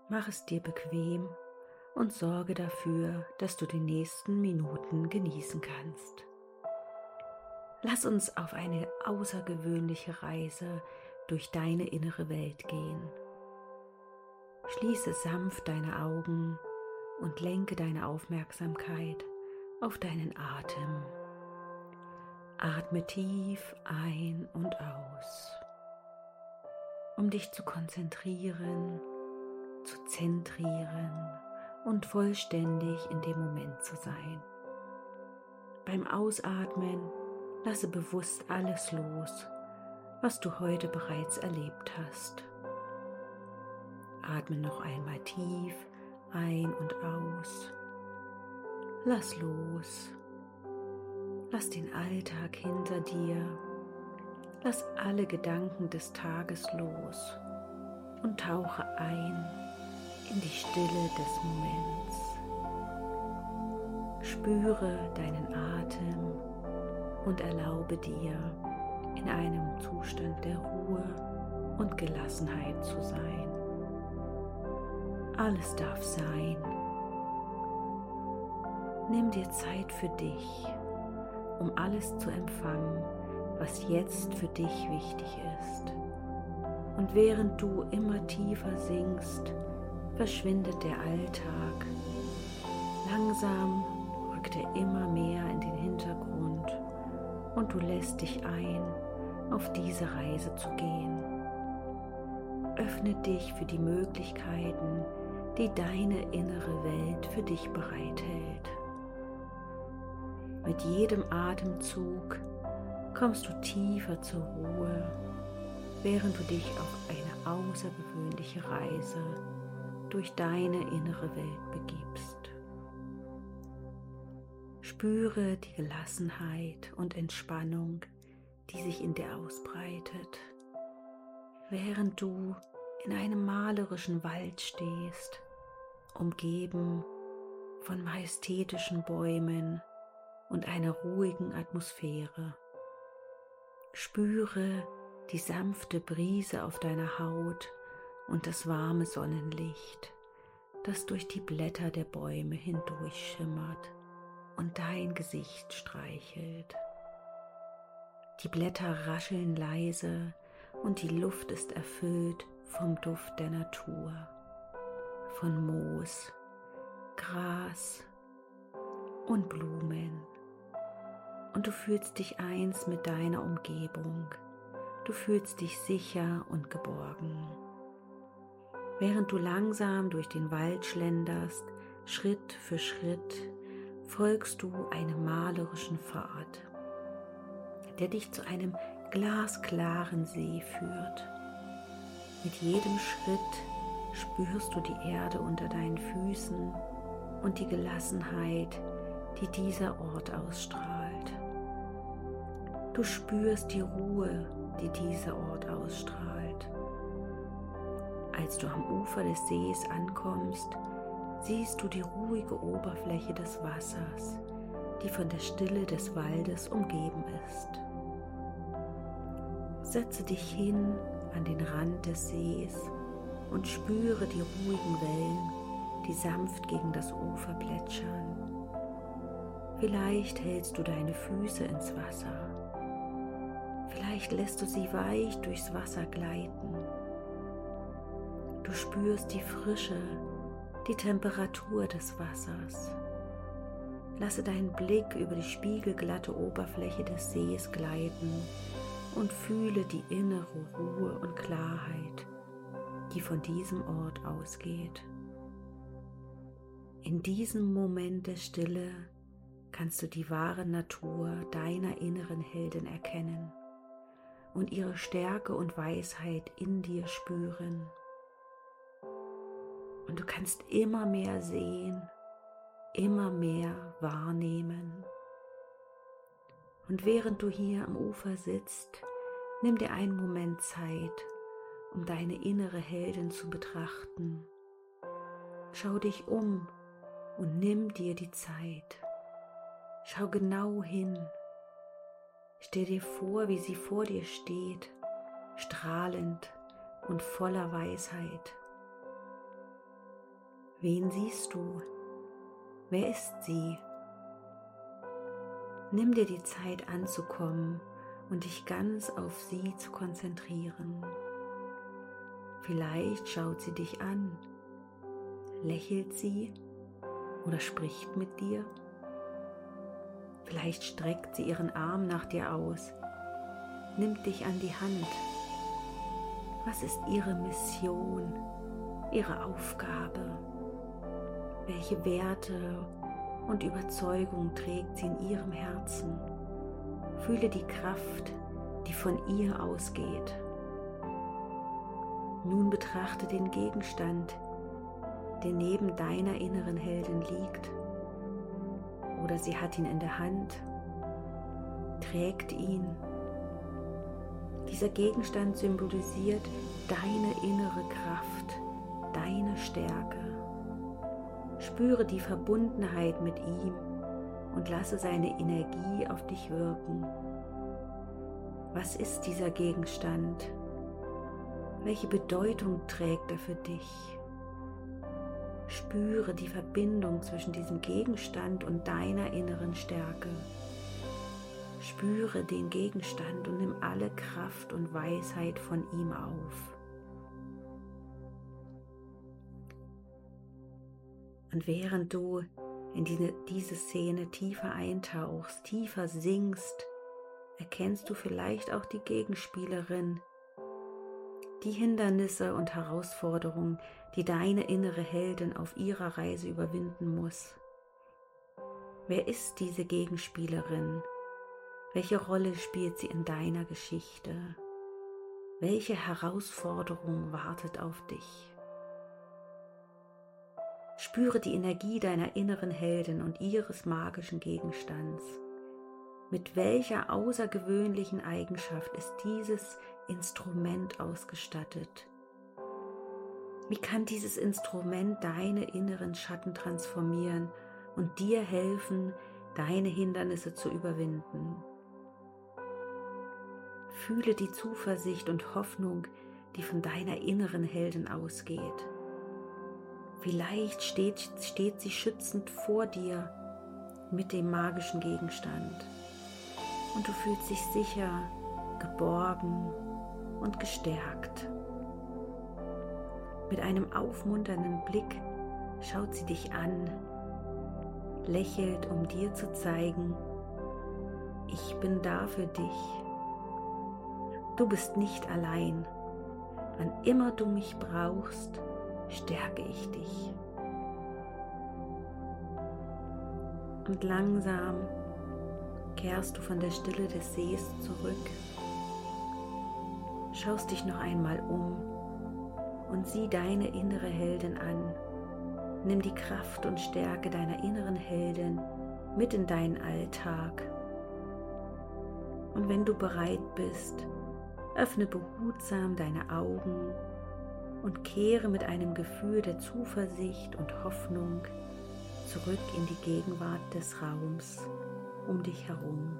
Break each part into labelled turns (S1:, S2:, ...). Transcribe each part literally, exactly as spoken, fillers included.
S1: Mach es dir bequem und sorge dafür, dass du die nächsten Minuten genießen kannst. Lass uns auf eine außergewöhnliche Reise durch deine innere Welt gehen. Schließe sanft deine Augen und lenke deine Aufmerksamkeit auf deinen Atem. Atme tief ein und aus, um dich zu konzentrieren, zu zentrieren und vollständig in dem Moment zu sein. Beim Ausatmen lasse bewusst alles los, was du heute bereits erlebt hast. Atme noch einmal tief ein und aus. Lass los. Lass den Alltag hinter dir. Lass alle Gedanken des Tages los und tauche ein in die Stille des Moments. Spüre deinen Atem und erlaube dir, in einem Zustand der Ruhe und Gelassenheit zu sein. Alles darf sein. Nimm dir Zeit für dich, um alles zu empfangen, was jetzt für dich wichtig ist. Und während du immer tiefer sinkst, verschwindet der Alltag. Langsam rückt er immer mehr in den Hintergrund und du lässt dich ein, auf diese Reise zu gehen. Öffne dich für die Möglichkeiten, die deine innere Welt für dich bereithält. Mit jedem Atemzug kommst du tiefer zur Ruhe, während du dich auf eine außergewöhnliche Reise durch deine innere Welt begibst. Spüre die Gelassenheit und Entspannung, die sich in dir ausbreitet, während du in einem malerischen Wald stehst, umgeben von majestätischen Bäumen und einer ruhigen Atmosphäre. Spüre die sanfte Brise auf deiner Haut und das warme Sonnenlicht, das durch die Blätter der Bäume hindurch schimmert und dein Gesicht streichelt. Die Blätter rascheln leise und die Luft ist erfüllt vom Duft der Natur, von Moos, Gras und Blumen. Und du fühlst dich eins mit deiner Umgebung. Du fühlst dich sicher und geborgen. Während du langsam durch den Wald schlenderst, Schritt für Schritt, folgst du einem malerischen Pfad, der dich zu einem glasklaren See führt. Mit jedem Schritt spürst du die Erde unter deinen Füßen und die Gelassenheit, die dieser Ort ausstrahlt. Du spürst die Ruhe, die dieser Ort ausstrahlt. Als du am Ufer des Sees ankommst, siehst du die ruhige Oberfläche des Wassers, die von der Stille des Waldes umgeben ist. Setze dich hin an den Rand des Sees und spüre die ruhigen Wellen, die sanft gegen das Ufer plätschern. Vielleicht hältst du deine Füße ins Wasser. Vielleicht lässt du sie weich durchs Wasser gleiten. Du spürst die Frische, die Temperatur des Wassers. Lasse deinen Blick über die spiegelglatte Oberfläche des Sees gleiten und fühle die innere Ruhe und Klarheit, die von diesem Ort ausgeht. In diesem Moment der Stille kannst du die wahre Natur deiner inneren Heldin erkennen und ihre Stärke und Weisheit in dir spüren. Und du kannst immer mehr sehen, immer mehr wahrnehmen. Und während du hier am Ufer sitzt, nimm dir einen Moment Zeit, um deine innere Heldin zu betrachten. Schau dich um und nimm dir die Zeit. Schau genau hin. Stell dir vor, wie sie vor dir steht, strahlend und voller Weisheit. Wen siehst du? Wer ist sie? Nimm dir die Zeit anzukommen und dich ganz auf sie zu konzentrieren. Vielleicht schaut sie dich an, lächelt sie oder spricht mit dir. Vielleicht streckt sie ihren Arm nach dir aus, nimmt dich an die Hand. Was ist ihre Mission, ihre Aufgabe? Welche Werte und Überzeugung trägt sie in ihrem Herzen? Fühle die Kraft, die von ihr ausgeht. Nun betrachte den Gegenstand, der neben deiner inneren Heldin liegt. Oder sie hat ihn in der Hand, trägt ihn. Dieser Gegenstand symbolisiert deine innere Kraft, deine Stärke. Spüre die Verbundenheit mit ihm und lasse seine Energie auf dich wirken. Was ist dieser Gegenstand? Welche Bedeutung trägt er für dich? Spüre die Verbindung zwischen diesem Gegenstand und deiner inneren Stärke. Spüre den Gegenstand und nimm alle Kraft und Weisheit von ihm auf. Und während du in diese, diese Szene tiefer eintauchst, tiefer sinkst, erkennst du vielleicht auch die Gegenspielerin, die Hindernisse und Herausforderungen, die deine innere Heldin auf ihrer Reise überwinden muss. Wer ist diese Gegenspielerin? Welche Rolle spielt sie in deiner Geschichte? Welche Herausforderung wartet auf dich? Spüre die Energie deiner inneren Heldin und ihres magischen Gegenstands. Mit welcher außergewöhnlichen Eigenschaft ist dieses Instrument ausgestattet? Wie kann dieses Instrument deine inneren Schatten transformieren und dir helfen, deine Hindernisse zu überwinden? Fühle die Zuversicht und Hoffnung, die von deiner inneren Heldin ausgeht. Vielleicht steht, steht sie schützend vor dir mit dem magischen Gegenstand und du fühlst dich sicher, geborgen und gestärkt. Mit einem aufmunternden Blick schaut sie dich an, lächelt, um dir zu zeigen, ich bin da für dich. Du bist nicht allein. Wann immer du mich brauchst, stärke ich dich. Und langsam kehrst du von der Stille des Sees zurück, schaust dich noch einmal um und sieh deine innere Heldin an. Nimm die Kraft und Stärke deiner inneren Heldin mit in deinen Alltag. Und wenn du bereit bist, öffne behutsam deine Augen und kehre mit einem Gefühl der Zuversicht und Hoffnung zurück in die Gegenwart des Raums um dich herum.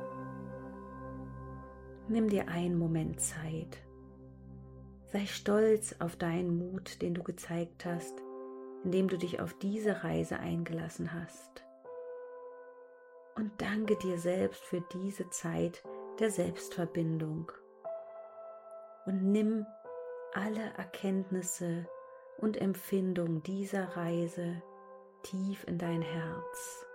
S1: Nimm dir einen Moment Zeit. Sei stolz auf deinen Mut, den du gezeigt hast, indem du dich auf diese Reise eingelassen hast. Und danke dir selbst für diese Zeit der Selbstverbindung. Und nimm alle Erkenntnisse und Empfindungen dieser Reise tief in dein Herz.